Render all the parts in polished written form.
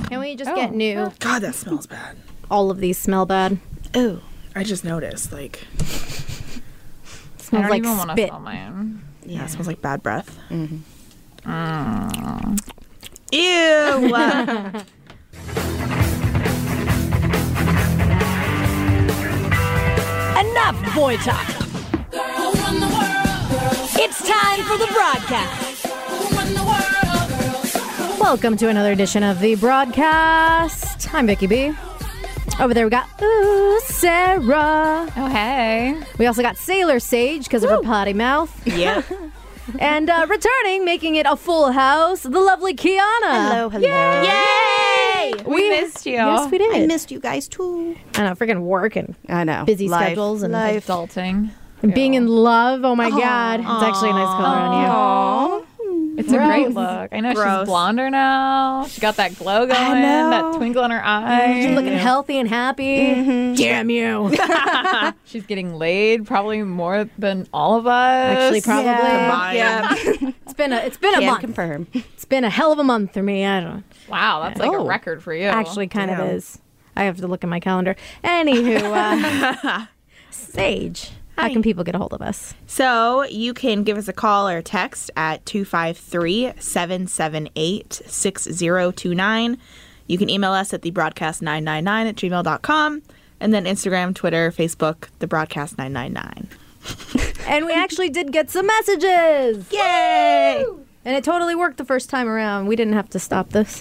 Can we just get new? God, that smells bad. All of these smell bad. Ooh. I just noticed, like... Smells I don't like even want to spit. smell mine. Yeah, it smells like bad breath. Mm. Ew! Enough boy talk. It's time for the broadcast. Welcome to another edition of the broadcast. I'm Vicky B. Over there we got Sarah. Oh, hey. We also got Sailor Sage because of her potty mouth. Yep. And returning, making it a full house, the lovely Kiana. Hello. Yay! We missed you. Yes, we did. I missed you guys too. I know, freaking work and I know. busy Life. schedules and Adulting. and being in love. Oh my God. It's actually a nice color on you. Aww. It's a great look. I know Gross. she's blonder now. She got that glow going, that twinkle in her eye. She's looking healthy and happy. Damn you. She's getting laid probably more than all of us. Actually, probably. Yeah. It's been a Can month. confirm. It's been a hell of a month for me. I don't. Wow, that's like a record for you. Actually, kind of Damn. is. I have to look at my calendar. Anywho, Sage, how can people get a hold of us? So you can give us a call or text at 253-778-6029. You can email us at thebroadcast999@gmail.com. And then Instagram, Twitter, Facebook, thebroadcast999. And we actually did get some messages. Yay! And it totally worked the first time around. We didn't have to stop this.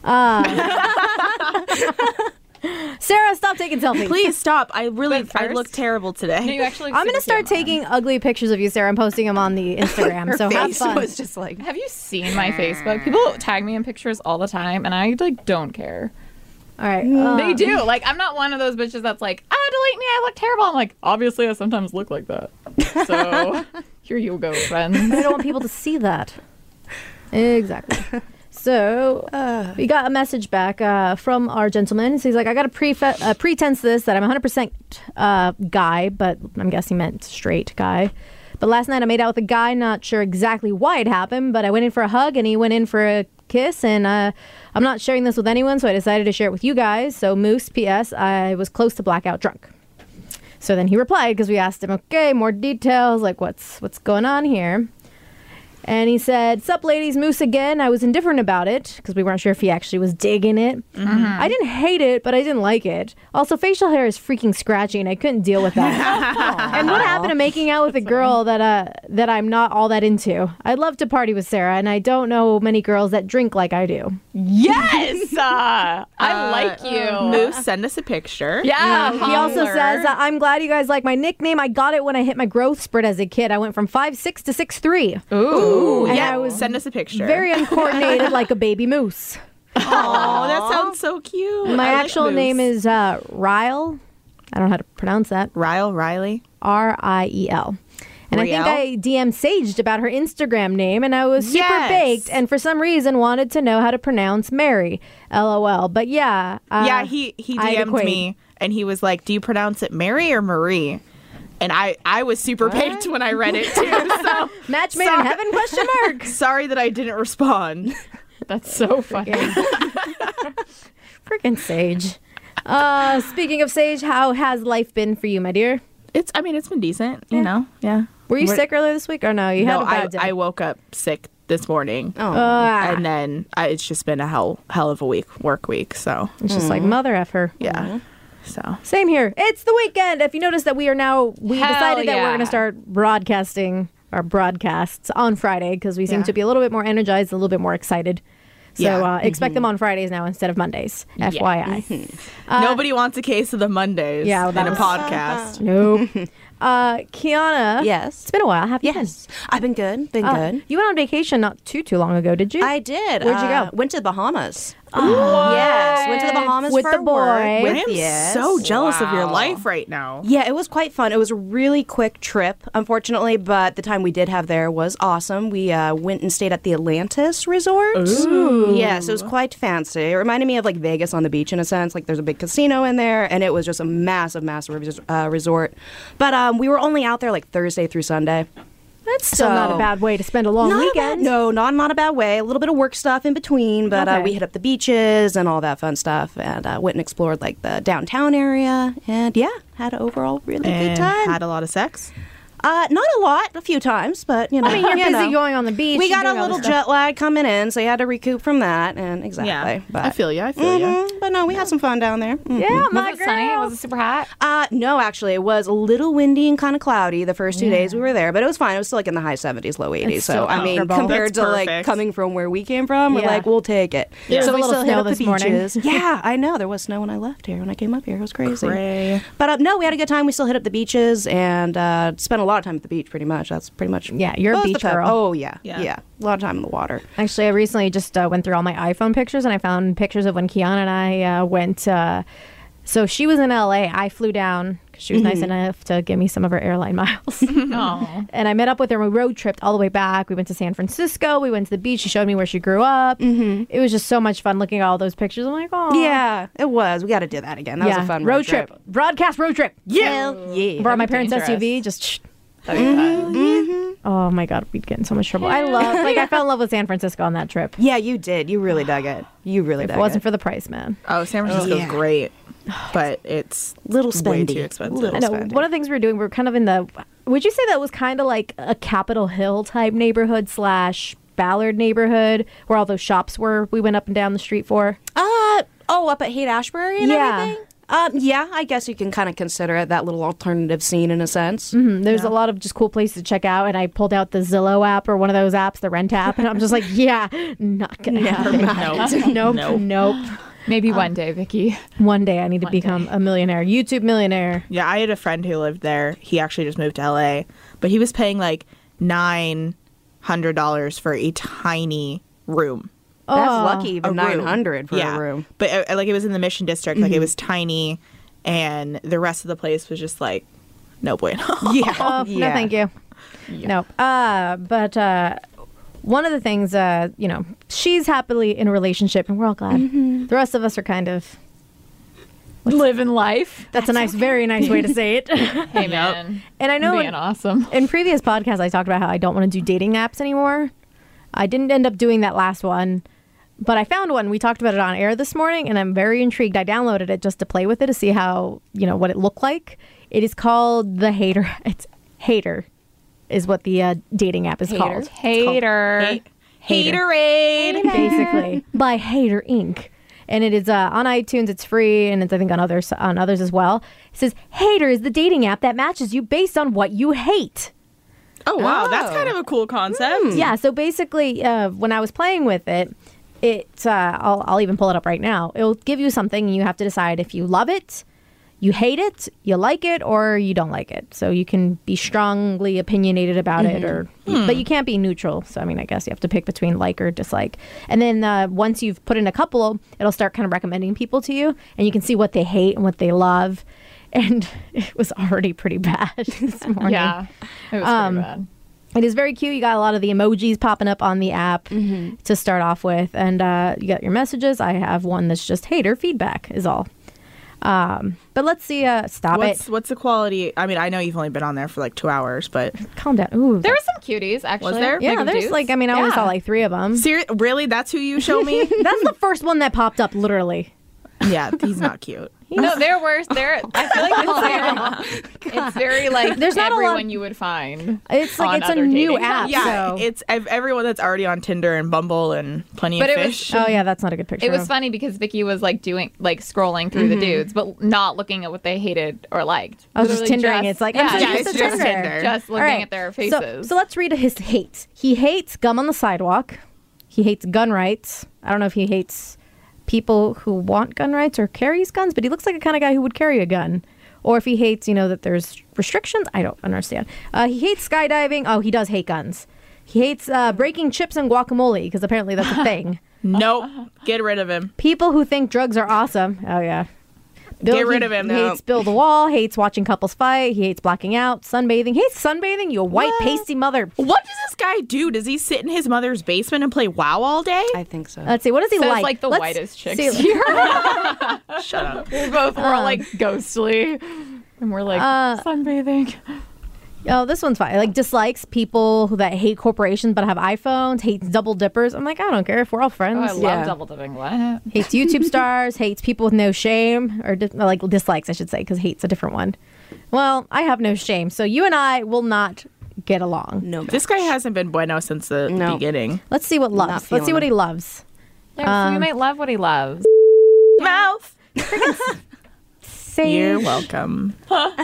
Sarah, stop taking selfies. Please stop. I But first- look terrible No, today. you actually I'm going to super start cute, man. taking ugly pictures of you, Sarah, and posting them on the Instagram. Her so have face fun. was just like. Have you seen my Facebook? People tag me in pictures all the time, and I like don't care. All right. They do. Like, I'm not one of those bitches that's like, delete me, I look terrible. I'm like, obviously, I sometimes look like that. So, here you go, friends. I don't want people to see that. Exactly. So, we got a message back from our gentleman. So he's like, I got a pretense this that I'm 100% guy, but I'm guessing he meant straight guy. But last night I made out with a guy, not sure exactly why it happened, but I went in for a hug and he went in for a kiss, and I'm not sharing this with anyone, so I decided to share it with you guys. So, Moose, P.S., I was close to blackout drunk. So then he replied, because we asked him, okay, more details, like what's going on here? And he said, sup ladies, Moose again. I was indifferent about it because we weren't sure if he actually was digging it. I didn't hate it, but I didn't like it. Also, facial hair is freaking scratchy and I couldn't deal with that. And what happened to making out with a girl that I'm not all that into? I'd love to party with Sarah, and I don't know many girls that drink like I do. Yes! I like you. Moose, send us a picture. Yeah. He also holler. says, I'm glad you guys like my nickname. I got it when I hit my growth spurt as a kid. I went from 5'6" to 6'3". Ooh. And Yeah, I was send us a picture. very uncoordinated like a baby moose. Oh, that sounds so cute. My I like actual Moose. name is Ryle. I don't know how to pronounce that. Riley. Riel. And I Riel? think I DM'd Sage about her Instagram name, and I was super Yes. baked, and for some reason wanted to know how to pronounce Mary. LOL. But yeah. Yeah, he I'd DM'd equate. me and he was like, do you pronounce it Mary or Marie? And I was super baked when I read it too. So Match made in Sorry. heaven? Question mark. sorry that I didn't respond. That's so funny. Freaking Sage. Speaking of Sage, how has life been for you, my dear? It's been decent, you know. Yeah. Were you sick earlier this week or no? You had No, a bad day. I woke up sick this morning. Oh. And then it's just been a hell of a work week. So It's just like mother F her. yeah. So Same here. It's the weekend. If you notice that we Hell decided that we're yeah. going to start broadcasting our broadcasts on Friday because we seem to be a little bit more energized, a little bit more excited. So Yeah. expect them on Fridays now instead of Mondays. FYI. nobody wants a case of the Mondays yeah, in that a was- podcast. Nope. Kiana. Yes. It's been a while. Have you Yes. I've been good. Been been? good. You went on vacation not too long ago, did you? I did. Where'd you go? Went to the Bahamas. Yes. Went to the Bahamas With for the boy. work. I With am yes. so jealous of your Wow. life right now. Yeah, it was quite fun. It was a really quick trip, unfortunately, but the time we did have there was awesome. We went and stayed at the Atlantis Resort. Ooh. Yes, it was quite fancy. It reminded me of like Vegas on the beach in a sense. Like there's a big casino in there, and it was just a massive resort. But we were only out there like Thursday through Sunday. That's still not a bad way to spend a long weekend. Not a bad way. A little bit of work stuff in between, but we hit up the beaches and all that fun stuff, and went and explored like the downtown area, and had an overall really good time. Had a lot of sex. Not a lot, a few times, but you know. I mean, you're busy going on the beach. We got doing a all little this stuff. jet lag coming in, so you had to recoup from that, and Yeah, But I feel you. But no, we had some fun down there. Yeah, my Was it sunny? girl. Was it super hot? No, actually, it was a little windy and kind of cloudy the first 2 days we were there, but it was fine. It was still like in the high 70s, low 80s. It's So still I mean, comfortable. compared That's to like perfect. coming from where we came from, we're Yeah. like, we'll take it. There was So a we little still hit snow up the this morning. beaches. Yeah, I know there was snow when I left here. When I came up here, it was crazy. Cray. But no, we had a good time. We still hit up the beaches and spent a lot of time at the beach. Pretty much, that's pretty much. Yeah, you're a most of beach the time. girl. Oh yeah, Yeah. yeah, a lot of time in the water. Actually, I recently just went through all my iPhone pictures, and I found pictures of when Kiana and I went. So she was in LA. I flew down because she was nice enough to give me some of her airline miles. Oh. And I met up with her. And we road tripped all the way back. We went to San Francisco. We went to the beach. She showed me where she grew up. It was just so much fun looking at all those pictures. I'm like, oh Yeah, it was. We got to do that again. That was a fun road trip. Broadcast road trip. Yeah, yeah. Brought my That'd be parents' dangerous. SUV. Just. That'd be fun. Oh my God, we'd get in so much trouble. I fell in love with San Francisco on that trip. Yeah, you did. You really dug it. You really If dug it wasn't it. for the price, man. Oh, San Francisco's yeah. great, but it's Little way spendy. too expensive. Little I know. spendy. One of the things we were doing, we were kind of in the. Would you say that was kind of like a Capitol Hill type neighborhood / Ballard neighborhood where all those shops were? We went up and down the street for. Up at Haight-Ashbury and Yeah. everything? Yeah, I guess you can kind of consider it that little alternative scene in a sense. There's a lot of just cool places to check out, and I pulled out the Zillow app or one of those apps, the Rent app, and I'm just like, yeah, not gonna happen. Nope. Maybe one day, Vicky. One day I need to become a millionaire, YouTube millionaire. Yeah, I had a friend who lived there. He actually just moved to LA, but he was paying like $900 for a tiny room. That's Oh, lucky, even A room. 900 for a room. But like it was in the Mission District, like it was tiny, and the rest of the place was just like no bueno. Yeah. Oh, no, thank you. No. But one of the things, she's happily in a relationship, and we're all glad. The rest of us are kind of. Living life. That's a nice, very nice way to say it. Hey, man. And I know Being awesome. in previous podcasts, I talked about how I don't want to do dating apps anymore. I didn't end up doing that last one, but I found one. We talked about it on air this morning, and I'm very intrigued. I downloaded it just to play with it to see how, what it looked like. It is called the Hater. It's Hater is what the dating app is called. Hater. Haterade. Basically, by Hater Inc. And it is on iTunes. It's free, and it's I think on others as well. It says Hater is the dating app that matches you based on what you hate. Oh wow, that's kind of a cool concept. Yeah, so basically, when I was playing with it, I'll even pull it up right now. It'll give you something, and you have to decide if you love it, you hate it, you like it, or you don't like it. So you can be strongly opinionated about it, but you can't be neutral. So, I mean, I guess you have to pick between like or dislike. And then once you've put in a couple, it'll start kind of recommending people to you, and you can see what they hate and what they love. And it was already pretty bad this morning. Yeah. It was pretty bad. It is very cute. You got a lot of the emojis popping up on the app to start off with. And you got your messages. I have one that's just hater feedback is all. But let's see. Stop it. What's the quality? I mean, I know you've only been on there for like 2 hours, but Calm down. Ooh. There were some cuties, actually. Was there? yeah, Big there's dudes. like, I mean, I only saw like 3 of them. really, that's who you show me? That's the first one that popped up, literally. Yeah, he's not cute. No, they're worse. I feel like it's very like There's not a lot- everyone you would find. It's like on it's a other new dating app. Yeah, So. it's everyone that's already on Tinder and Bumble and Plenty But of it was- Fish. Oh yeah, that's not a good picture. It was of. funny because Vicky was like scrolling through the dudes, but not looking at what they hated or liked. I was just Literally Tindering. It's like, I'm yeah, so Yeah, used it's to just Tinder. Tinder. just All looking right. at their faces. So let's read his hates. He hates gum on the sidewalk. He hates gun rights. I don't know if he hates people who want gun rights or carries guns, but he looks like a kind of guy who would carry a gun. Or if he hates, that there's restrictions. I don't understand. He hates skydiving. Oh, he does hate guns. He hates breaking chips and guacamole because apparently that's a thing. Nope, get rid of him. People who think drugs are awesome. Oh, yeah. Get rid of him. He hates Bill the Wall, hates watching couples fight, he hates blacking out, sunbathing. Hates sunbathing, you white pasty mother. What does this guy do? Does he sit in his mother's basement and play WoW all day? I think so. Let's see, what does he Says like? the Let's whitest chicks see. here. Shut up. We both were like ghostly, and we're like sunbathing. Oh, this one's fine. Like, dislikes people that hate corporations but have iPhones, hates double dippers. I'm like, I don't care if we're all friends. Oh, I love double dipping. What? Hates YouTube stars, hates people with no shame, or like dislikes, I should say, because hate's a different one. Well, I have no shame, so you and I will not get along. No, This guy hasn't been bueno since the beginning. Let's see what Not loves. feeling Let's see what him. he loves. Yeah, so we might love what he loves. Mouth. Say You're welcome.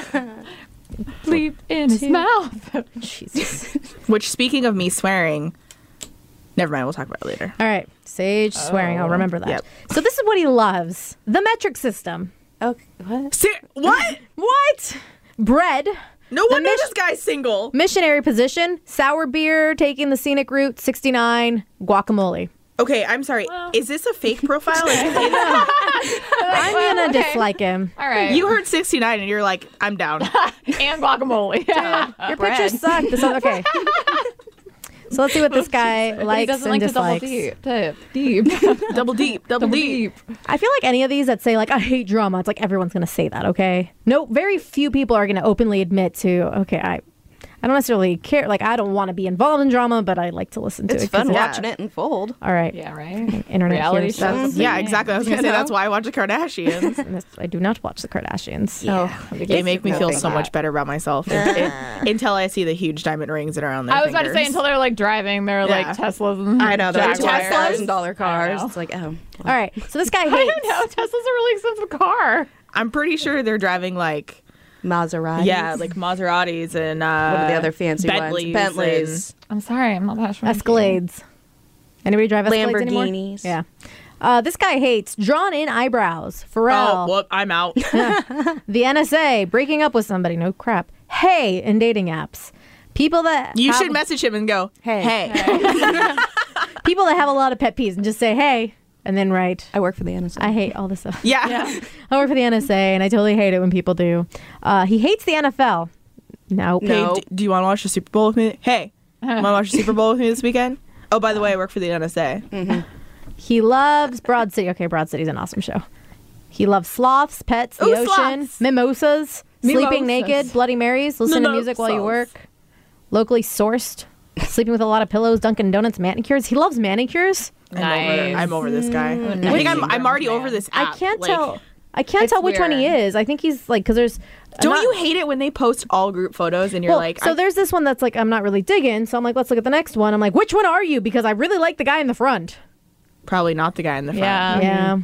Bleep in his mouth. Jesus. Which, speaking of me swearing, never mind. We'll talk about it later. All right, Sage swearing. I'll remember that. Yep. So this is what he loves: the metric system. Okay, what? What? What? Bread. No wonder this guy's single. Missionary position. Sour beer. Taking the scenic route. 69. Guacamole. Okay, I'm sorry. Is this a fake profile? Like, I'm gonna dislike him. All right. you heard 69 and you're like, I'm down. and guacamole. Your pictures suck. This is okay. So let's see what this guy But he likes doesn't and like to double dislikes. deep. Double deep. Double deep. I feel like any of these that say like I hate drama, it's like everyone's gonna say that. Okay, no, very few people are gonna openly admit to. Okay, I don't necessarily care. Like I don't want to be involved in drama, but I like to listen to It's it. 'cause fun Yeah. watching it unfold. All right. Yeah, right. Internet Reality here, so- shows. Yeah, exactly. I was going to say that's why I watch the Kardashians. I do not watch the Kardashians. They make me feel so much better about myself until I see the huge diamond rings that are on their I was about to say fingers. until they're like driving their like Yeah. Teslas and I know, they're Jaguars. $2,000 cars. know. It's like, oh. All right. So this guy I hates. don't know. Tesla's a really expensive car. I'm pretty sure they're driving like, Maserati. yeah, like Maseratis and What are the other fancy Bentleys. ones? Bentleys. I'm sorry, I'm not that sure. Escalades. Anybody drive Escalades anymore? Lamborghinis. Yeah. This guy hates drawn-in eyebrows. Oh, Pharrell. whoop, I'm out. The NSA. Breaking up with somebody. No crap. Hey, in dating apps. People that You have, should message him and go, hey. people that have a lot of pet peeves and just say hey and then write. I work for the NSA. I hate all this stuff. Yeah. I work for the NSA and I totally hate it when people do. He hates the NFL. Nope. Hey, No. do you want to watch the Super Bowl with me? Hey, want to watch the Super Bowl with me this weekend? Oh, by the way, I work for the NSA. He loves Broad City. Okay, Broad City's an awesome show. He loves sloths, pets, the Ooh, ocean, sloths. mimosas, sleeping Mimosas. naked, Bloody Marys, listen to music while you Mimosas. work, locally sourced, sleeping with a lot of pillows, Dunkin' Donuts, manicures. He loves manicures. Nice. I'm over this guy. I nice. think I'm already over this app. I can't Like, tell. I can't It's tell which one he weird. is. I think he's like because there's. Don't not- you hate it when they post all group photos and you're Well, like, so there's this one that's like I'm not really digging. So I'm like, let's look at the next one. I'm like, which one are you? Because I really like the guy in the front. probably not the guy in the front. Yeah. Yeah.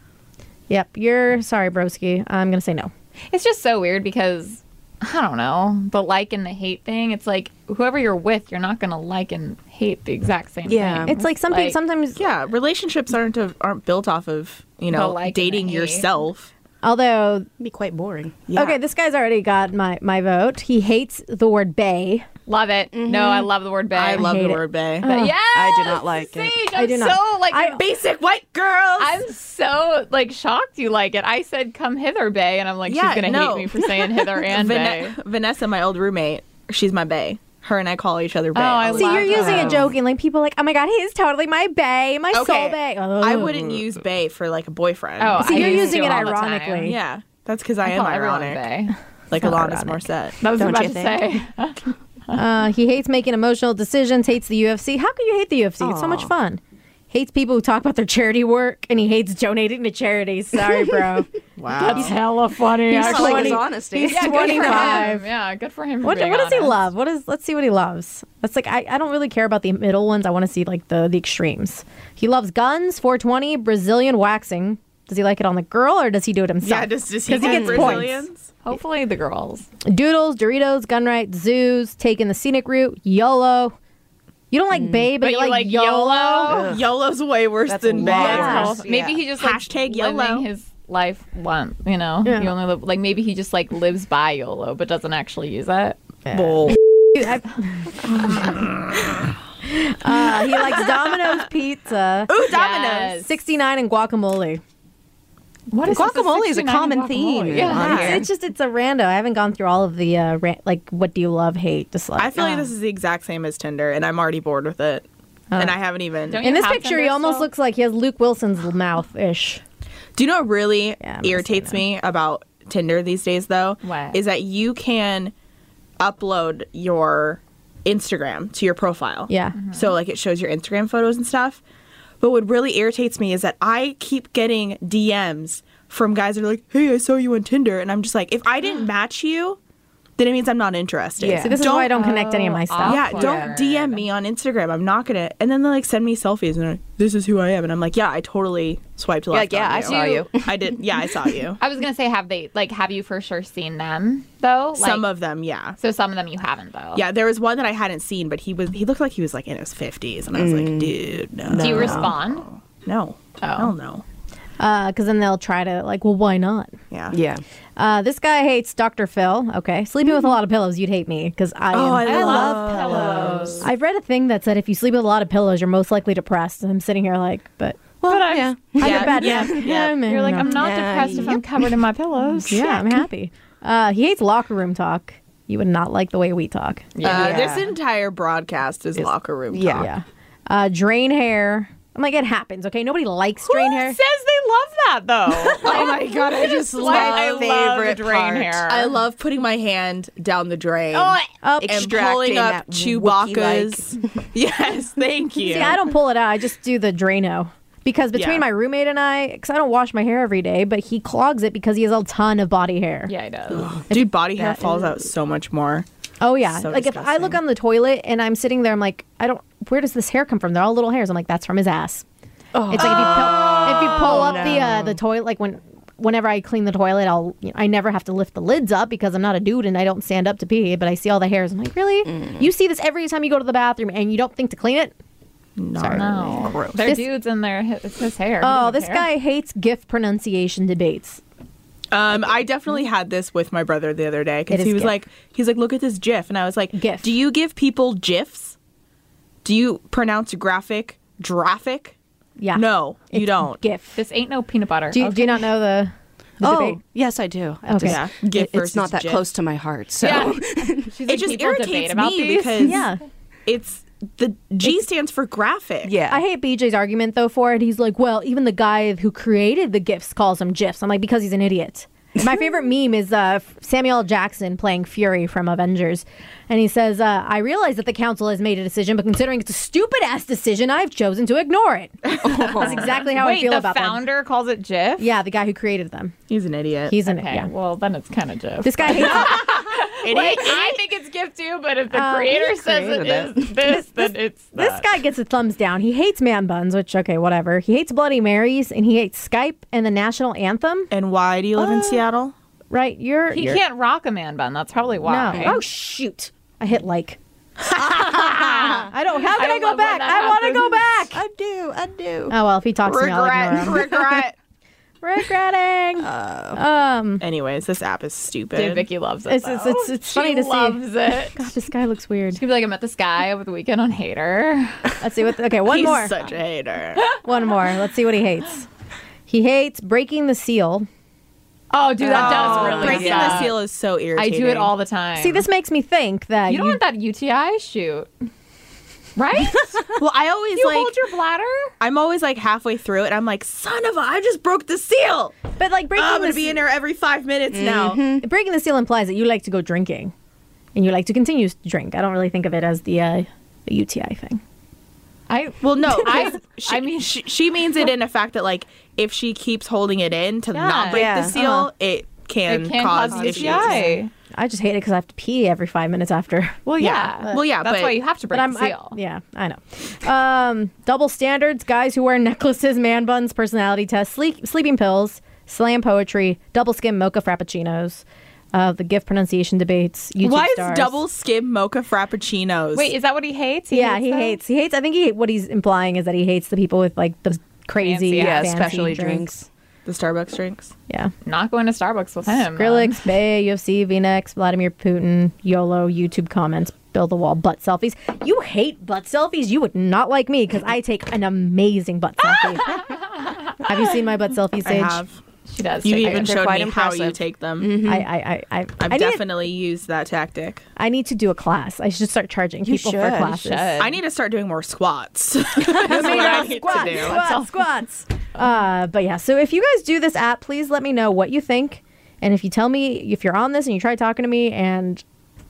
Yep. You're sorry, broski. I'm gonna say no. It's just so weird because I don't know, the like and the hate thing. It's like whoever you're with, you're not gonna like and hate the exact same Yeah. thing. It's like some people sometimes. Yeah, relationships aren't built off of, you know, The like and dating the hate. yourself. Although It'd be quite boring. Yeah. okay, this guy's already got my vote. He hates the word bae. Love it. No, I love the word bae. I love hate the it. word bae. But yes, I do not like it. Sage, I I'm do not. so like Basic white girls. I'm so like shocked you like it. I said come hither, bae, and I'm like Yeah, she's gonna no. hate me for saying hither and bae. Vanessa, my old roommate, she's my bae. Her and I call each other bae. I See, love you're using that. it joking. Like people are like, oh my god, he's totally my bae, my soul bae. I wouldn't use bae for like a boyfriend. Oh, See, I you're used using to it all the time. ironically. yeah. That's because I I am call everyone ironic. bae. Like not Alanis ironic. Morissette. That was Don't about you to think? say. He hates making emotional decisions. Hates the UFC. How can you hate the UFC? It's so much fun. Hates people who talk about their charity work, and he hates donating to charities. Sorry, bro. Wow. That's hella funny. I actually. like his honesty. He's Yeah, good for 25. him. Yeah, good for him. For What being does he honest. love? Let's see what he loves. That's like I don't really care about the middle ones. I want to see like the extremes. He loves guns, 420, Brazilian waxing. Does he like it on the girl or does he do it himself? Yeah, does he 'Cause he get gets Brazilians? Hopefully the girls. Doodles, Doritos, gun rights, zoos, taking the scenic route, YOLO. You don't like babe, but, But you like YOLO. YOLO's way worse That's than bae. wild. Well, maybe he just like Hashtag living YOLO. his life once. You know, Yeah. you only live like maybe he just like lives by YOLO but doesn't actually use it. Bull. He likes Domino's pizza, Ooh, Domino's. Yes. 69 and guacamole. What is Guacamole is a 69 common guacamole? theme Yeah. on here. It's a rando. I haven't gone through all of the like what do you love, hate, dislike. I feel like this is the exact same as Tinder, and I'm already bored with it. And I haven't even. Don't in you this have picture, he Tinder almost still? looks like he has Luke Wilson's mouth ish. Do you know what really Yeah, I'm gonna irritates say me about Tinder these days, though? What? Is that you can upload your Instagram to your profile. Yeah. So like it shows your Instagram photos and stuff. But what really irritates me is that I keep getting DMs from guys that are like, hey, I saw you on Tinder. And I'm just like, if I didn't match you, then it means I'm not interested. Yeah. See, this is why I don't connect any of my stuff. Yeah, Awkward. don't DM me on Instagram. I'm not gonna. And then they like send me selfies and they're like, "This is who I am." And I'm like, "Yeah, I totally swiped left." Yeah, on I you. saw you. I did. Yeah, I saw you. I was gonna say, have you for sure seen them though? Some of them, yeah. So some of them you haven't though. Yeah, there was one that I hadn't seen, but he looked like he was like in his 50s, and I was like, "Dude, no." Do you respond? No. Oh. Hell no. Because then they'll try to, like, well, why not? Yeah. Yeah. This guy hates Dr. Phil. Okay. Sleeping with a lot of pillows, you'd hate me because I love pillows. I've read a thing that said if you sleep with a lot of pillows, you're most likely depressed. And I'm sitting here like, but Yeah. I have a bad nap. You're like, I'm not Yeah, depressed if I'm covered in my pillows. Yeah, I'm happy. He hates locker room talk. You would not like the way we talk. Yeah. This entire broadcast is locker room Yeah. talk. Yeah. Drain hair. I'm like, it happens, okay? Nobody likes drain Who hair. says they love that though? Oh my god, I just Like, love. I love favorite drain part. hair. I love putting my hand down the drain. Oh, and Extracting pulling up that Chewbacca's. Yes, thank you. see, I don't pull it out. I just do the Drano. Because between Yeah. my roommate and I, because I don't wash my hair every day, but he clogs it because he has a ton of body hair. Yeah, he does. Dude, body hair falls out so much more. Oh yeah. So like if I look disgusting. on the toilet and I'm sitting there, I'm like, where does this hair come from? They're all little hairs. I'm like, that's from his ass. It's like if you pull up the toilet, like whenever I clean the toilet, I never have to lift the lids up because I'm not a dude and I don't stand up to pee, but I see all the hairs. I'm like, really? You see this every time you go to the bathroom and you don't think to clean it? Sorry. No, they're This- dudes in there. It's his hair. He Oh, doesn't this care. guy hates GIF pronunciation debates. I definitely had this with my brother the other day It because is he was GIF. he's like, look at this GIF, and I was like, GIF. Do you give people GIFs? Do you pronounce graphic graphic? Yeah. No, you It's don't. GIF. This ain't no peanut butter. Do you not know the debate? yes, I do. Okay. Yeah, GIF It's versus not that GIF. close to my heart. So Yeah. It just irritates me because Yeah. it's the G stands for graphic. yeah. I hate BJ's argument though for it. He's like, well, even the guy who created the GIFs calls them GIFs. I'm like, because he's an idiot. My favorite meme is Samuel L. Jackson playing Fury from Avengers. And he says, I realize that the council has made a decision, but considering it's a stupid-ass decision, I've chosen to ignore it. That's exactly how I Wait, feel the about them. founder calls it GIF? Yeah, the guy who created them. He's an idiot. He's an Okay, yeah. well, then it's kind of GIF. This guy hates Wait, I think it's GIF too, but if the he creator says it created is this, then it's This that. guy gets a thumbs down. He hates man buns, which, okay, whatever. He hates Bloody Marys, and he hates Skype and the national anthem. And why do you live in Seattle? Right? He You're can't rock a man bun. That's probably why. No. Oh, shoot. I hit like. I don't. How can I, go love when back? that I want to go back. I do. Oh, well, if he talks to me, I'll ignore him. Regret. Regretting. Anyways, this app is stupid. Dude, Vicky loves it. It's funny to see. Loves it. God, this guy looks weird. She could be like, I met this guy over the weekend on Hater. Let's see what. Okay, one He's more. such a hater. One more. Let's see what he hates. He hates breaking the seal. Oh, dude, that does really Breaking suck. the seal is so I irritating. do it all the time. See, this makes me think that You don't want that UTI shoot, right? Well, I always You like. hold your bladder. I'm always like halfway through it. I'm like, son of a! I just broke the seal. But like breaking I'm the gonna be in there every 5 minutes now. breaking the seal implies that you like to go drinking, and you like to continue to drink. I don't really think of it as the UTI thing. Well, no, I I mean- mean, she means it in a fact that like if she keeps holding it in to Yeah. not break Yeah. the seal, it can it can cause cause issues. UTI. I just hate it because I have to pee every 5 minutes after. Well, yeah. Well, yeah, That's but- why you have to break the seal. yeah, I know. Double standards, guys who wear necklaces, man buns, personality tests, sleeping pills, slam poetry, double skim mocha frappuccinos, the GIF pronunciation debates, YouTube Why stars. is double skim mocha frappuccinos? Wait, is that what he hates? Yeah, he those? hates. I think what he's implying is that he hates the people with like the crazy, Fancy, fancy specialty drinks. the Starbucks drinks. Yeah. Not going to Starbucks with him. Skrillex, Bay, UFC, VNX, Vladimir Putin, YOLO, YouTube comments, build the wall, butt selfies. You hate butt selfies? You would not like me because I take an amazing butt selfie. Have you seen my butt selfie, Sage? I have. She does. You take even it. showed quite me how you impressive. take them. I've I've definitely used that tactic. I need to do a class. I should start charging people for should. You classes. should. I need to start doing more squats. That's what I need to do. Squats. But yeah, so if you guys do this app, please let me know what you think. And if you tell me if you're on this and you try talking to me and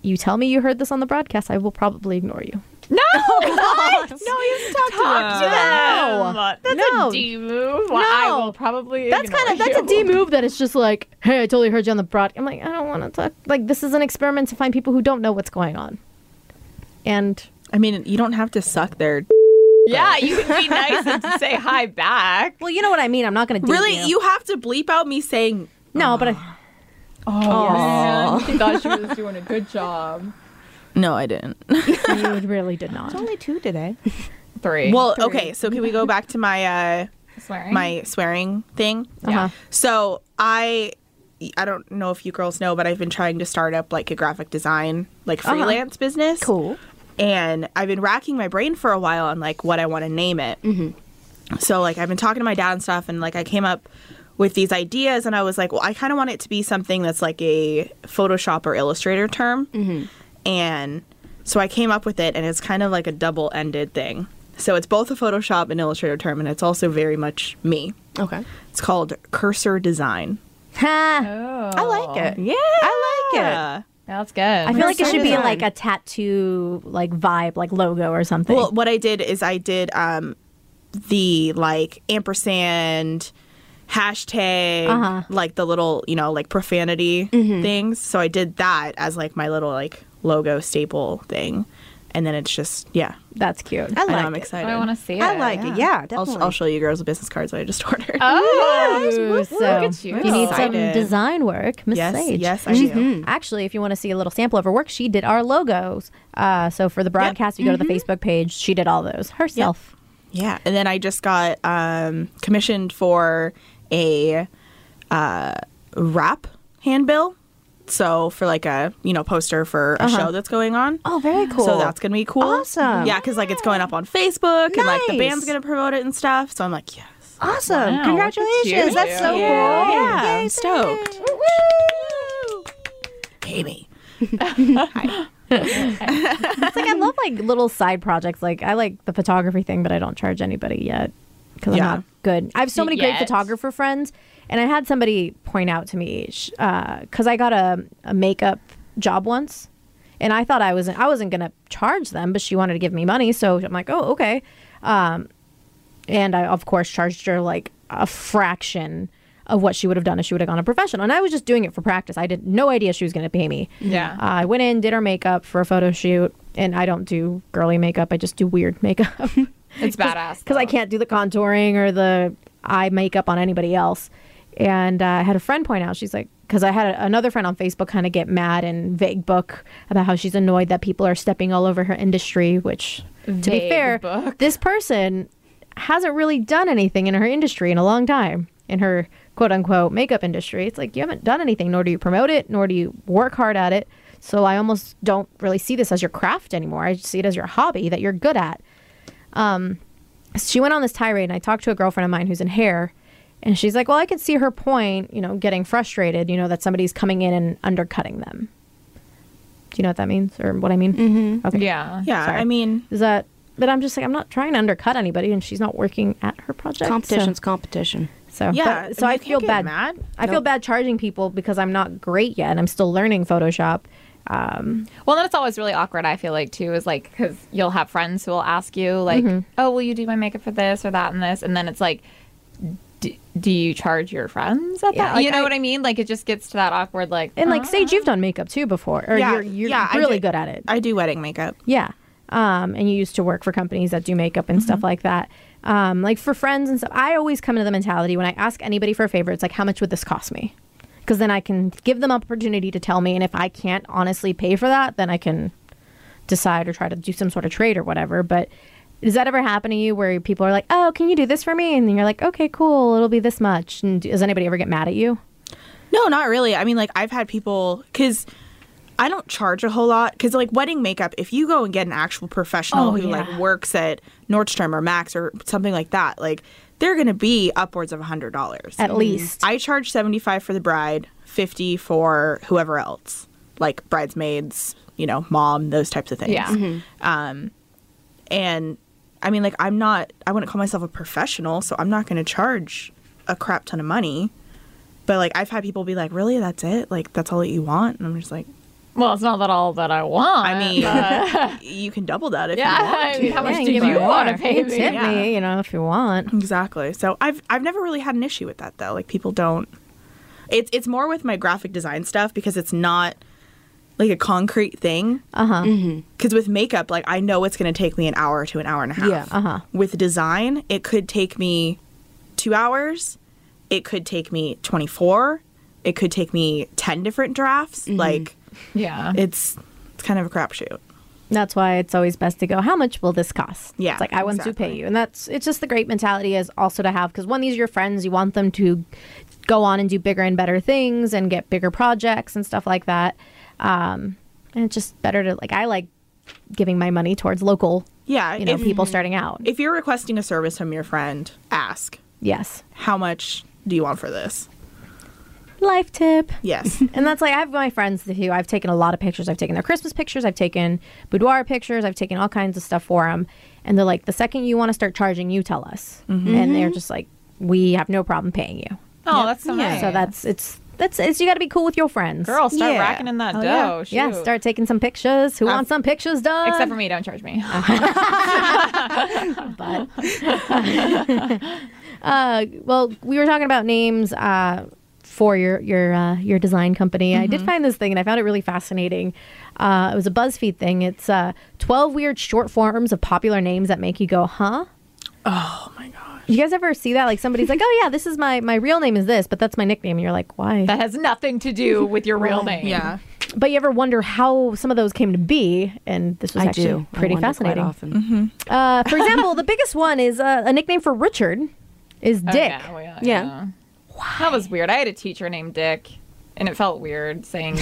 you tell me you heard this on the broadcast, I will probably ignore you. No, what? No, he hasn't talked Talk to them. That's No. a D move. Well, I will probably. That's a D move that it's just like, hey, I totally heard you on the broadcast. I'm like, I don't want to talk. Like, this is an experiment to find people who don't know what's going on. And I mean, you don't have to suck their. Yeah, you can be nice and say hi back. well, you know what I mean. I'm not going to Really, you have to bleep out me saying. No, but Oh, man. She thought she was doing a good job. No, I didn't. you really did not. Only 2 today. 3. Well, okay, so can we go back to my swearing. my swearing thing? Uh-huh. So I don't know if you girls know, but I've been trying to start up like a graphic design like freelance business. Cool. And I've been racking my brain for a while on like what I want to name it. Mm-hmm. So like I've been talking to my dad and stuff, and like I came up with these ideas, and I was like, well, I kind of want it to be something that's like a Photoshop or Illustrator term. Mm-hmm. And so I came up with it, and it's kind of like a double-ended thing. So it's both a Photoshop and Illustrator term, and it's also very much me. Okay. It's called cursor design. Ha! Oh. I like it. Yeah. I like it. That's good. I feel like it should be design. like a tattoo, like vibe, like logo or something. Well, what I did is I did the like ampersand hashtag, like the little, like profanity things. So I did that as like my little like logo staple thing. And then it's just, yeah. That's cute. I I know, like I'm it. excited. I want to see it. I like it. Yeah, definitely. I'll show you girls the business cards that I just ordered. Oh, Ooh, look so at you. if you need some Excited. design work, Miss Sage. Yes, I do. Actually, if you want to see a little sample of her work, she did our logos. So for the broadcast, you go to the Facebook page. She did all those herself. Yeah. And then I just got commissioned for a rap handbill. So for like a, poster for a show that's going on. Oh, very cool. So that's going to be cool. Awesome. Yeah, because like it's going up on Facebook and like the Nice. band's going to promote it and stuff. So I'm like, yes. Awesome. Wow, look at Congratulations. you. That's so Yeah. cool. Yeah, I'm Yay, stoked. Baby. It's like I love like little side projects. Like I like the photography thing, but I don't charge anybody yet because Yeah. I'm not good. I have so many great Yet. photographer friends, and I had somebody point out to me because I got a makeup job once, and I thought I wasn't gonna charge them, but she wanted to give me money, so I'm like, oh, okay. And I of course charged her like a fraction of what she would have done if she would have gone a professional. And I was just doing it for practice. I had no idea she was going to pay me. Yeah. I went in, did her makeup for a photo shoot, and I don't do girly makeup. I just do weird makeup. It's badass. Because I though. can't do the contouring or the eye makeup on anybody else. And I had a friend point out, she's like, because I had another friend on Facebook kind of get mad and vague book about how she's annoyed that people are stepping all over her industry, which, to be Vague fair, book. this person hasn't really done anything in her industry in a long time, in her quote unquote makeup industry. It's like you haven't done anything, nor do you promote it, nor do you work hard at it. So I almost don't really see this as your craft anymore. I just see it as your hobby that you're good at. She went on this tirade, and I talked to a girlfriend of mine who's in hair, and she's like, well, I could see her point, getting frustrated, that somebody's coming in and undercutting them. Do you know what that means, or what I mean? Mm-hmm. Okay. Yeah. Yeah, Sorry. I mean, Is that, but I'm just like, I'm not trying to undercut anybody, and she's not working at her project. Competition's competition. So, yeah. so I you feel can't get bad. mad. I feel bad charging people because I'm not great yet, and I'm still learning Photoshop. Well, then it's always really awkward, I feel like, too, is like, because you'll have friends who will ask you, like, oh, will you do my makeup for this or that and this? And then it's like, do you charge your friends at Yeah, that? like You know what I mean? Like, it just gets to that awkward, like, And like, Sage, you've done makeup too before, or Yeah, you're I really did- good at it. I do wedding makeup. Yeah. And you used to work for companies that do makeup and stuff like that. Like for friends and stuff, I always come into the mentality when I ask anybody for a favor, it's like, how much would this cost me? Because then I can give them opportunity to tell me. And if I can't honestly pay for that, then I can decide or try to do some sort of trade or whatever. But does that ever happen to you where people are like, oh, can you do this for me? And then you're like, okay, cool. It'll be this much. And does anybody ever get mad at you? No, not really. I mean, like, I've had people, because I don't charge a whole lot, because, like, wedding makeup, if you go and get an actual professional who, like, works at Nordstrom or Max or something like that, like, they're going to be upwards of $100. At least. I charge $75 for the bride, $50 for whoever else, like bridesmaids, mom, those types of things. Yeah. And, I mean, like, I wouldn't call myself a professional, so I'm not going to charge a crap ton of money. But, like, I've had people be like, really, that's it? Like, that's all that you want? And I'm just like, Well, it's not all that I want. I mean, but- you can double that if you yeah. want I to. mean, how much Yeah, do give me you want to more. pay You me? tip Yeah. me, if you want. Exactly. So I've never really had an issue with that though. Like people don't. It's more with my graphic design stuff because it's not like a concrete thing. Because with makeup, like I know it's going to take me an hour to an hour and a half. Yeah. With design, it could take me 2 hours. It could take me 24. It could take me 10 different drafts. Like Yeah. it's kind of a crapshoot. That's why it's always best to go, how much will this cost? Yeah, It's like, I want to pay exactly. you. And it's just the great mentality is also to have, because when these are your friends, you want them to go on and do bigger and better things and get bigger projects and stuff like that. And it's just better to, like, I like giving my money towards local, Yeah. people starting out. If you're requesting a service from your friend, ask, Yes. how much do you want for this? Life tip. Yes. And that's like, I have my friends who I've taken a lot of pictures. I've taken their Christmas pictures. I've taken boudoir pictures. I've taken all kinds of stuff for them. And they're like, the second you want to start charging, you tell us. And they're just like, we have no problem paying you. Oh, that's so nice. So that's you got to be cool with your friends. Girl, start Yeah. racking in that dough. yeah. Shoot. Yeah, start taking some pictures. Who wants some pictures done? Except for me, don't charge me. Well, we were talking about names for your design company. I did find this thing, and I found it really fascinating. It was a BuzzFeed thing. It's 12 weird short forms of popular names that make you go, huh? Oh my gosh. You guys ever see that? Like somebody's like, oh yeah, this is my real name is this, but that's my nickname. And you're like, why? That has nothing to do with your real name. Yeah. But you ever wonder how some of those came to be? And this was I actually do. pretty I wonder quite fascinating. often. For example, the biggest one is a nickname for Richard is Oh, Dick. yeah, well, yeah, Yeah. yeah. That was weird. I had a teacher named Dick, and it felt weird saying,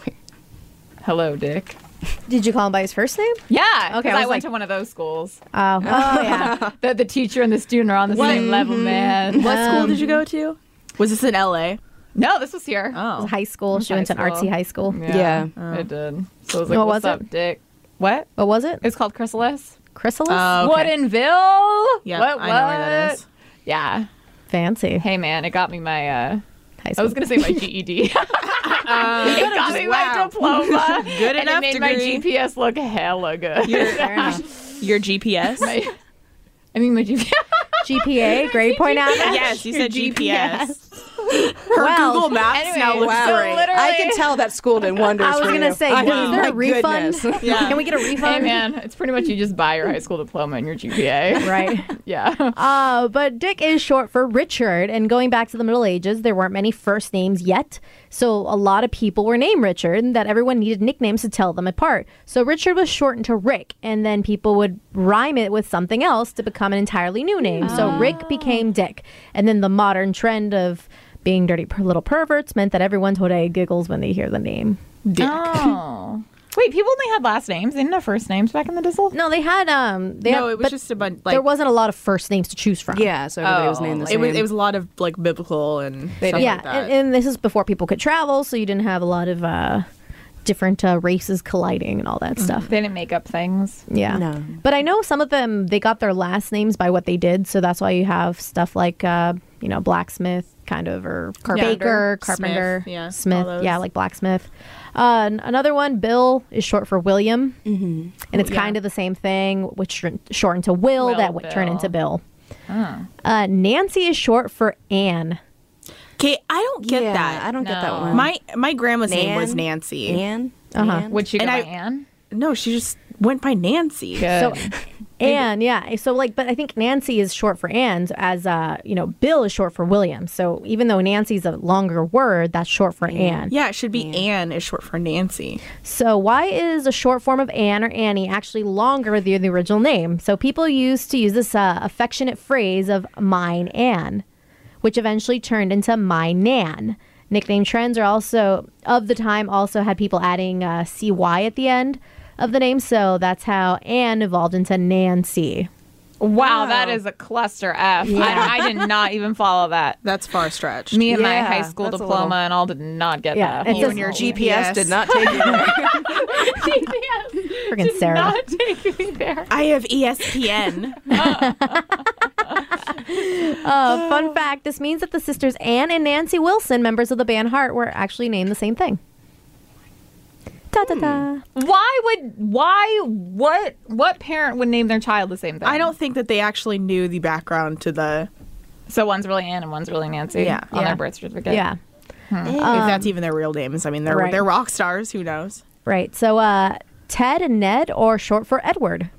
hello, Dick. Did you call him by his first name? Yeah, Okay, because I I, was went like- to one of those schools. Oh yeah. The teacher and the student are on the same level, man. What school did you go to? Was this in LA? No, this was here. It Oh. was high school. She High went to an school. artsy high school. Yeah. It did. So it was like, What what's was up, it? Dick? What? What was it? It's called Chrysalis. Chrysalis? Oh, okay. Woodinville? Yeah, What? I know where that is. Yeah. Fancy. Hey, man, it got me my, High I school. was going to say my GED. It got me my diploma. Good and enough it made my degree. GPS look hella good. Fair enough. Your GPS? my GPS. GPA, grade point average. Yes, you said GPS. Well, Google Maps anyway, now looks so great. literally- I can tell that school did wonders I was for gonna you. say, I is know. there a My refund? goodness. Yeah. Can we get a refund? Hey, man, it's pretty much you just buy your high school diploma and your GPA. Right. Yeah. But Dick is short for Richard, and going back to the Middle Ages, there weren't many first names yet. So a lot of people were named Richard, and that everyone needed nicknames to tell them apart. So Richard was shortened to Rick, and then people would rhyme it with something else to become an entirely new name. So Rick became Dick. And then the modern trend of being dirty little perverts meant that everyone today giggles when they hear the name. Oh. Wait, people only had last names. They didn't have first names back in the Dizzle? No, they had No, it was but just a bunch. Like, there wasn't a lot of first names to choose from. Yeah, so everybody was named the same. it was a lot of like biblical and stuff Yeah, like that. and this is before people could travel, so you didn't have a lot of different races colliding and all that stuff. They didn't make up things. Yeah. No. But I know some of them, they got their last names by what they did, so that's why you have stuff like, blacksmith, kind of, or Carpenter, baker, carpenter, Smith, yeah, all Smith, those. yeah, like blacksmith. Another one, Bill, is short for William, and it's Yeah. kind of the same thing, which shortened to Will, that would turn Bill. into Bill. Nancy is short for Anne. Okay, I don't get yeah, that. I don't get that No. one. My grandma's name was Nan? Nancy. Anne? Uh-huh. Anne? Would she go And by I- Anne? No, she just went by Nancy. So, Anne, yeah. So, but I think Nancy is short for Anne, as Bill is short for William. So, even though Nancy's a longer word, that's short for Anne. Yeah, it should be Anne is short for Nancy. So, why is a short form of Anne or Annie actually longer than the original name? So, people used to use this affectionate phrase of mine Anne, which eventually turned into my Nan. Nickname trends are also, of the time, also had people adding CY at the end of the name. So, that's how Anne evolved into Nancy. Wow, that is a cluster F. I did not even follow that. That's far stretched. Me and my Yeah, high school that's a diploma little- and all did not get Yeah, that. it's you a- and your GPS did not take you there. Freaking Sarah. Not take me there. I have ESPN. Fun fact, this means that the sisters Anne and Nancy Wilson, members of the band Heart, were actually named the same thing. Ta-ta-ta. What parent would name their child the same thing? I don't think that they actually knew the background to the, So one's really Anne and one's really Nancy. Yeah. On Yeah. their birth certificate. Yeah. if that's even their real names. I mean, right. they're rock stars. Who knows? Right. So Ted and Ned, or short for Edward.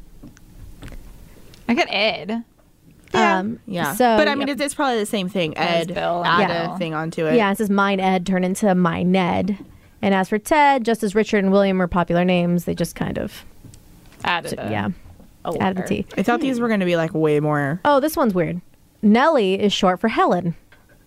I got Ed. Yeah. So, but I mean, it's probably the same thing. As Ed, Bill and add Bill. a thing onto it. yeah, it says mine Ed turned into my Ned. And as for Ted, just as Richard and William were popular names, they just kind of, Added added the letter. T. I thought these were going to be like way more. Oh, this one's weird. Nellie is short for Helen.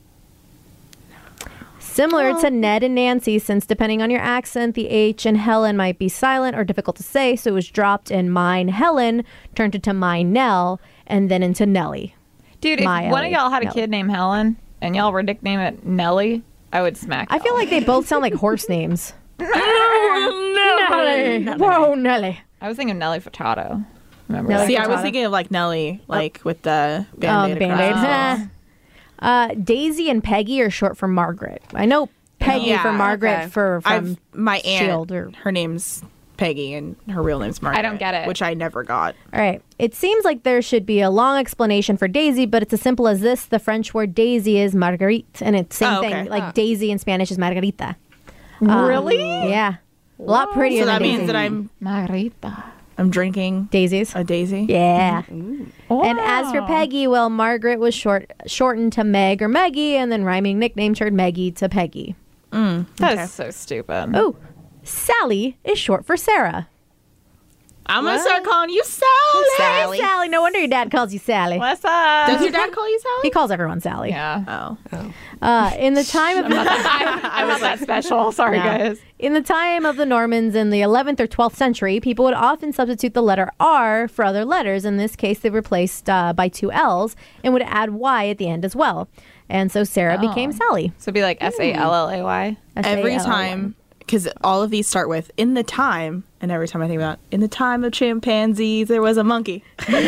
Similar to Ned and Nancy, since depending on your accent, the H in Helen might be silent or difficult to say, so it was dropped in mine Helen, turned into mine Nell, and then into Nellie. Dude, if My one of Ellie. y'all had a Nellie. kid named Helen and y'all were nicknamed it Nellie, I would smack I feel like they both sound like horse names. Nellie. Whoa, Nellie. I was thinking Nellie Furtado. Remember Nellie that? See, I was Furtado. thinking of like Nelly, like with the Oh, Band-Aid. the across Band-Aid. his face. Daisy and Peggy are short for Margaret. I know Peggy Yeah, for Margaret okay. from My aunt, Shield or- her name's Peggy and her real name's Margaret. I don't get it. Which I never got. All right. It seems like there should be a long explanation for Daisy, but it's as simple as this. The French word Daisy is Marguerite, and it's same Oh, okay. thing. Like Daisy in Spanish is Margarita. Really? Yeah. A lot prettier So than that Daisy. means that Margarita. I'm drinking Daisies. a daisy. Yeah. And as for Peggy, well, Margaret was shortened to Meg or Meggie, and then rhyming nickname turned Meggie to Peggy. That is so stupid. Oh, Sally is short for Sarah. I'm gonna start calling you Sally. Sally. Hey, Sally. No wonder your dad calls you Sally. What's up? Does your dad call you Sally? He calls everyone Sally. Yeah. Oh. In the time of I'm not that special. Sorry, No. guys. In the time of the Normans in the 11th or 12th century, people would often substitute the letter R for other letters. In this case, they were replaced by two L's and would add Y at the end as well. And so Sarah became Sally. So it'd be like Sallay. Every S-A-L-L-Y. time, because all of these start with in the time, and every time I think about in the time of chimpanzees, there was a monkey.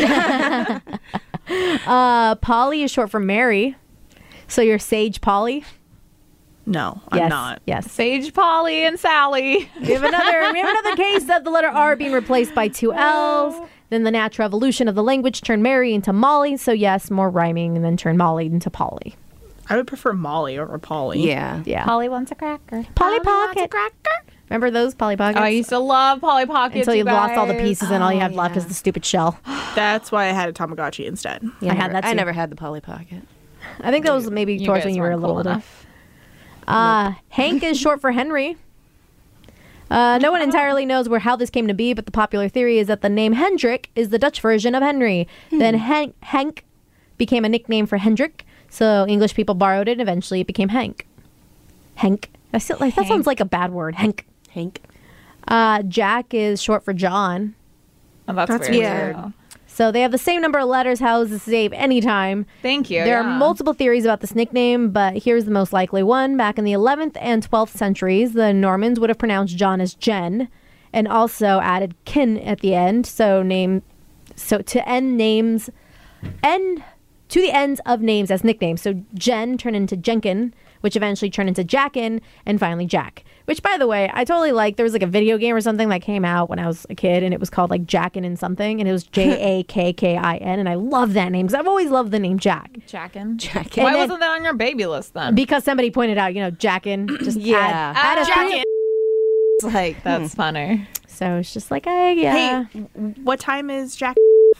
Polly is short for Mary. So you're Sage Polly? No, Yes. I'm not. Yes. Sage Polly and Sally. We have another case of the letter R being replaced by two L's. Then the natural evolution of the language turned Mary into Molly. So yes, more rhyming, and then turned Molly into Polly. I would prefer Molly over Polly. Yeah. Yeah. Polly wants a cracker. Polly Pocket. Remember those Polly Pockets? Oh, I used to love Polly Pockets. Until you lost all the guys. pieces and all you have left is the stupid shell. That's why I had a Tamagotchi instead. I had that too. I never had the Polly Pocket. I think that was maybe You towards guys when you were a weren't little cool older. enough. Hank is short for Henry. No one entirely knows how this came to be, but the popular theory is that the name Hendrik is the Dutch version of Henry. Then Henk became a nickname for Hendrik, so English people borrowed it, and eventually it became Hank. Hank. That sounds like a bad word. Hank. Hank. Jack is short for John. Oh, that's That's weird. weird. So they have the same number of letters. How is this save anytime? Thank you. There are yeah. multiple theories about this nickname, but here's the most likely one. Back in the 11th and 12th centuries, the Normans would have pronounced John as Jen and also added kin at the end. So to the ends of names as nicknames. So Jen turned into Jenkin, which eventually turned into Jackin, and finally Jack. Which, by the way, I totally like. There was like a video game or something that came out when I was a kid, and it was called like Jackin' and something, and it was Jakkin, and I love that name because I've always loved the name Jack. Jackin. Jackin. Why And then- wasn't that on your baby list then? Because somebody pointed out, Jackin, just Yeah. add a Jackin'. It's like That's funny. So it's just like, yeah. Hey, what time is Jack?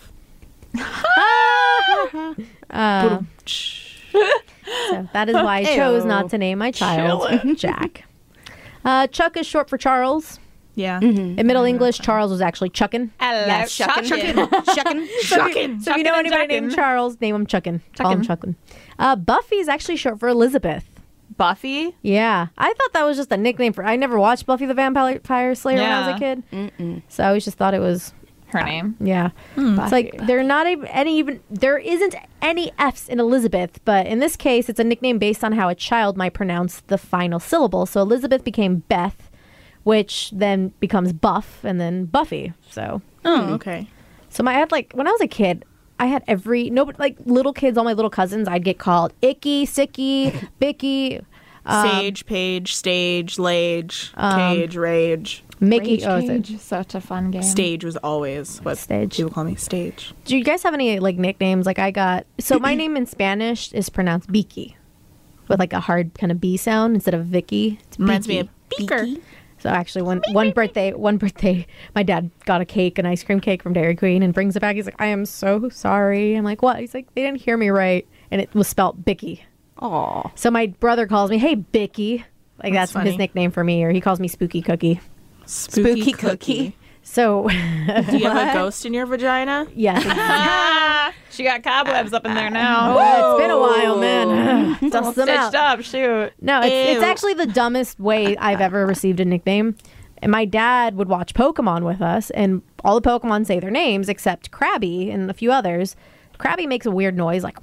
So that is why I chose not to name my child Jack. Chuck is short for Charles. Yeah. In Middle English, Charles was actually Chuckin. Yes, shucking. Shucking. Shocking. So if you know Chuckin' and anybody named Chuckin'. Charles, name him Chuckin. Call him Chuckin. Buffy is actually short for Elizabeth. Buffy. Yeah. I thought that was just a nickname for... I never watched Buffy the Vampire Slayer when I was a kid. So I always just thought it was... Her name. Yeah. It's like there are not there isn't any F's in Elizabeth, but in this case it's a nickname based on how a child might pronounce the final syllable. So Elizabeth became Beth, which then becomes Buff, and then Buffy. So Oh, okay. I had when I was a kid, I had little kids, all my little cousins, I'd get called Icky, Sicky, Bicky, Sage, Page, Stage, Lage, Cage, Rage. Mickey. Rage Oh, is it? Cage, such a fun game. Stage was always what Stage. people call me. Stage. Do you guys have any like nicknames? Like I got. So my name in Spanish is pronounced Beaky, with like a hard kind of B sound instead of Vicky. It's Reminds me Beaky. of Beaker. So actually, one birthday, my dad got a cake, an ice cream cake from Dairy Queen, and brings it back. He's like, "I am so sorry." I'm like, "What?" He's like, "They didn't hear me right," and it was spelt Bicky. Aw. So my brother calls me, "Hey, Bicky," like that's funny. his nickname for me, or he calls me Spooky Cookie. Spooky Cookie. So Do you have a ghost in your vagina? yes, She got cobwebs up in there now. oh, it's been a while, man. Dust them out. Stitched up, shoot. No, it's Ew. actually the dumbest way I've ever received a nickname. And my dad would watch Pokemon with us, and all the Pokemon say their names except Krabby and a few others. Krabby makes a weird noise, like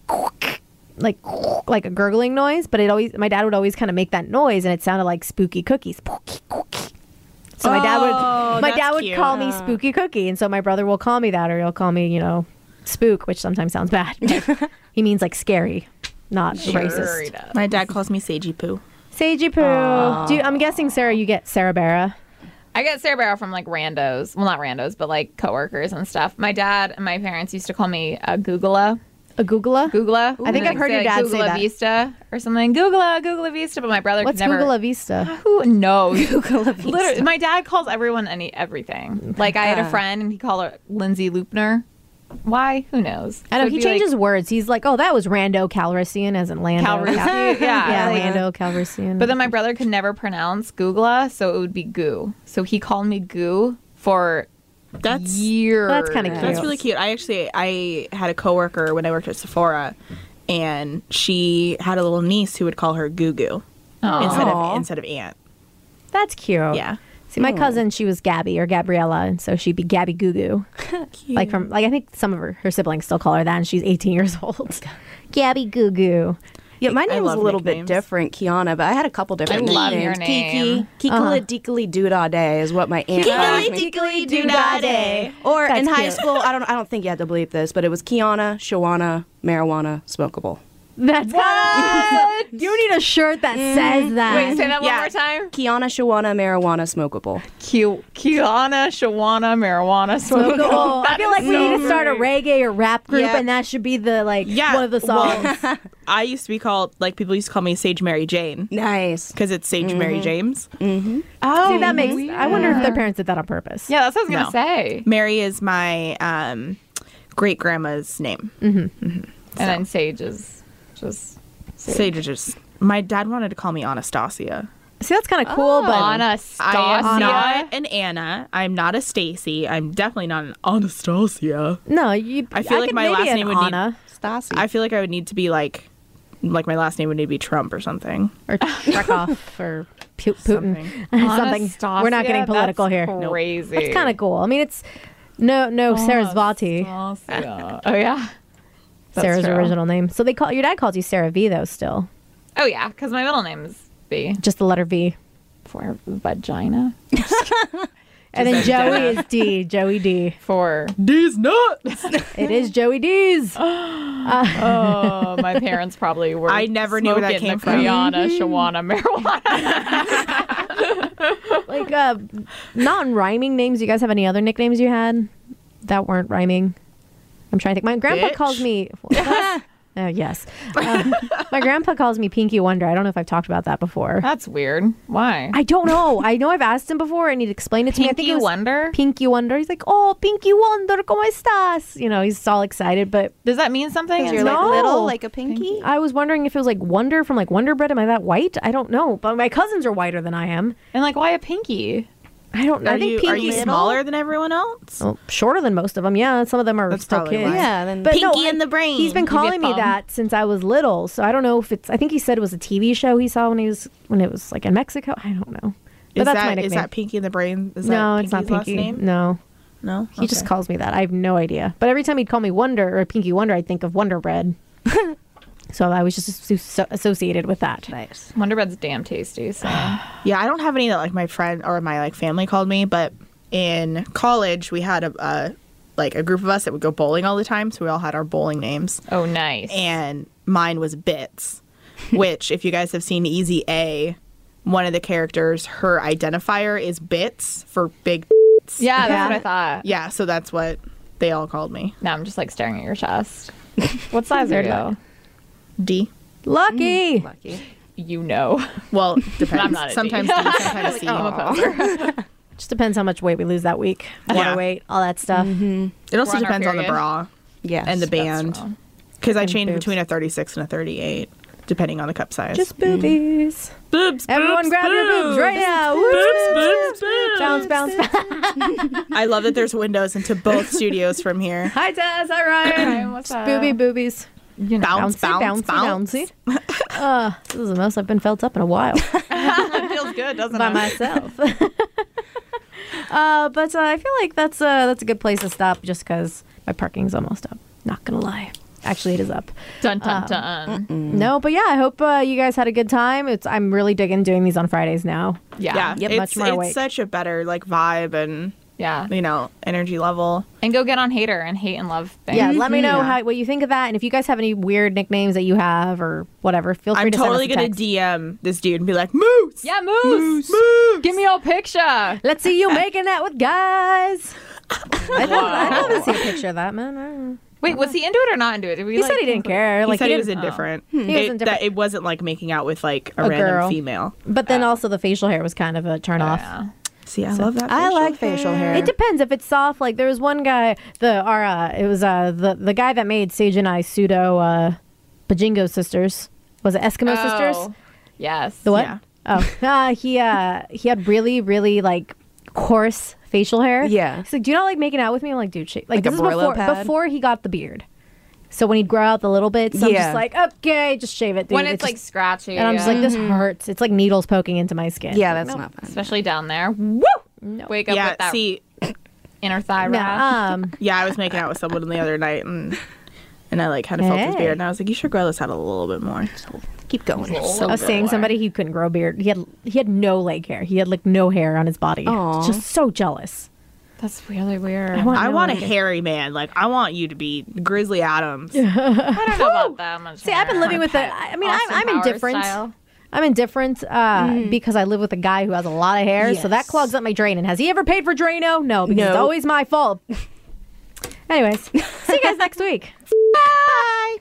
a gurgling noise, but my dad would always kind of make that noise, and it sounded like Spooky Cookies. So my dad that's would cute. call me Spooky Cookie, and so my brother will call me that, or he'll call me, Spook, which sometimes sounds bad. He means like scary, not racist. My dad calls me Sagey Poo. Sagey Poo. I'm guessing, Sarah, you get Sarah Barra. I get Sarah Barrow from like randos. Well, not randos, but like coworkers and stuff. My dad and my parents used to call me Googla. A Googla? Googla. I think I've heard your dad say Googla that. Vista or something. Googla Vista. But my brother What's could never. Googla Vista? Who knows? Googla Vista. Literally, my dad calls everyone everything. Like I had a friend and he called her Lindsay Loopner. Why? Who knows? I know, So it'd he be changes like, words. He's like, oh, that was Rando Calrissian, as in Lando. Calrissian. Yeah, like- Lando Calrissian. But then my brother could never pronounce Googla, so it would be Goo. So he called me Goo for That's years. That's kinda cute. That's really cute. I had a coworker when I worked at Sephora, and she had a little niece who would call her Goo Goo instead of Aunt. That's cute. Yeah. See, my cousin, she was Gabby or Gabriella, and so she'd be Gabby Goo Goo. I think some of her siblings still call her that, and she's 18 years old. Gabby Goo Goo. Yeah, my name was a love little nicknames. bit different, Kiana, but I had a couple different I love your nicknames. name. Kiki, Kikala Deekly Doodah Day is what my aunt called me. Dickly Doodah Day. Or That's in high cute. school, I don't think you had to believe this, but it was Kiana, Shawana, Marijuana, Smokable. That's kind of. You need a shirt that says that. Wait, say that one Yeah. more time. Kiana, Shawana, Marijuana, Smokable. Kiana, Shawana, Marijuana, Cool. Smokable. I feel like we need to start a reggae or rap group, Yeah. and that should be the Yeah. one of the songs. Well, I used to be called, people used to call me Sage Mary Jane Nice. because it's Sage Mary James. Oh, See, that makes. weird. I wonder if their parents did that on purpose. Yeah, that's what I was gonna No. say. Mary is my great grandma's name. And then Sage is just Sage is just. My dad wanted to call me Anastasia. See, that's kind of cool, but Anastasia. I am not an Anna. I'm not a Stacy. I'm definitely not an Anastasia. no, you. I feel like could my maybe last an name would need- Anna Stassi. I feel like I would need to be like my last name would need to be Trump or something. or Chekhov or Putin. Something. Something. Anastasia? We're not getting political That's here. Crazy. It's kind of cool. I mean, it's no Sarasvati, Anastasia. Oh yeah. That's Sarah's true. original name. So your dad calls you Sarah V though still, Oh yeah, because my middle name is B just the letter V, for vagina. and then Just Joey Dana. is D. Joey D. For These nuts. It is Joey D's. oh, my parents probably were. I never knew where that smoking came the from. Brianna, Shawana, marijuana. Like non-rhyming names. You guys have any other nicknames you had that weren't rhyming? I'm trying to think. My grandpa Bitch. calls me. Yes. My grandpa calls me Pinky Wonder. I don't know if I've talked about that before. That's weird. Why? I don't know. I know I've asked him before and he'd explain it to me. I think Pinky it was Wonder? Pinky Wonder. He's like, oh, Pinky Wonder, ¿cómo estás? He's all excited. But Does that mean something? You're like No. little, like a pinky. I was wondering if it was like Wonder from like Wonder Bread. Am I that white? I don't know. But my cousins are whiter than I am. And like, why a pinky? I don't know. I think Are Pinky you smaller than everyone else? Well, shorter than most of them. Yeah, some of them are That's still probably kids. why. Yeah, then But Pinky no, in the brain. He's been You get calling me bummed. that since I was little. So I don't know if it's. I think he said it was a TV show he saw when it was like in Mexico. I don't know. But that's my nickname. Is that Pinky in the brain? Is no, that it's not Pinky's Pinky. last name? No, No. he just calls me that. I have no idea. But every time he'd call me Wonder or Pinky Wonder, I'd think of Wonder Bread. So I was just associated with that. nice. Wonder Bread's damn tasty. So Yeah, I don't have any that like my friend or my family called me, but in college we had a group of us that would go bowling all the time, so we all had our bowling names, oh, nice. and mine was Bits. which if you guys have seen Easy A, one of the characters, her identifier is bits for big. Yeah, that's what I thought. Yeah, so that's what they all called me. Now I'm just like staring at your chest. What size are you? D. Lucky. Lucky. You know. Well, depends. I'm not a D. Sometimes D, sometimes C. I'm a poser. Just depends how much weight we lose that week. Water Yeah. weight, all that stuff. It also We're on our depends on the period. bra Yes. and the That's band. wrong. Because I change boobs. between a 36 and a 38, depending on the cup size. Just boobies. boobs. Everyone grab your boobs right now. Boobs, boobs. Bounce, bounce, bounce. I love that there's windows into both studios from here. Hi, Taz. Hi, Ryan. Ryan, what's up? Booby boobies. You know, bounce, Bouncy, bounce, bouncy, bounce. bouncy. This is the most I've been felt up in a while That feels good, doesn't by it? myself. But I feel like that's a good place to stop just because my parking's almost up. Not gonna lie. Actually, it is up. Dun dun dun. No, but yeah, I hope you guys had a good time. I'm really digging doing these on Fridays now. Yeah. Yeah, Yep, much more it's awake. such a better like vibe and Yeah. energy level. And go get on Hater and hate and love things. Yeah, let me know Yeah. what you think of that, and if you guys have any weird nicknames that you have or whatever, feel free I'm to totally send us a gonna text. DM this dude and be like, Moose! Yeah, Moose. Moose! Give me your picture. Let's see you making that with guys. I'd love to see a picture of that, man. I don't know. Wait, was he into it or not into it? Did we, He said he didn't care. He Like said he didn't- was indifferent. He was indifferent. That it wasn't like making out with like a A random girl. female. But then also the facial hair was kind of a turn off. Yeah. See, I love that. I like facial hair. It depends if it's soft. Like there was one guy, the guy that made Sage and I pseudo Bajingo sisters. Was it Eskimo sisters? Oh, yes. The what? Yeah. Oh, he had really really like coarse facial hair. Yeah. He's like, do you not like making out with me? I'm like, dude, shit. Like Like a this is Brillo pad? before he got the beard. So when he'd grow out the little bits, I'm Yeah. just like, okay, just shave it, dude. When it's like just- scratchy. and I'm just like, this hurts. It's like needles poking into my skin. Yeah, Like, that's no. not fun. especially down there. Woo! No. Wake up Yeah, with that see, inner thigh rash. Yeah, yeah, I was making out with someone the other night and I like kind of felt his Hey. beard and I was like, you should grow this out a little bit more. Keep going. I was seeing somebody who couldn't grow a beard. He had no leg hair. He had like no hair on his body. Aw. Just so jealous. That's really weird. I want I no want a leg hair. hairy man. Like I want you to be Grizzly Adams. I don't know about that much. See, I've been living with it. I mean, Austin I'm Powers indifferent. style. I'm indifferent because I live with a guy who has a lot of hair, so that Yes. clogs up my drain. And has he ever paid for Drano? No, because it's No. always my fault. Anyways, see you guys next week.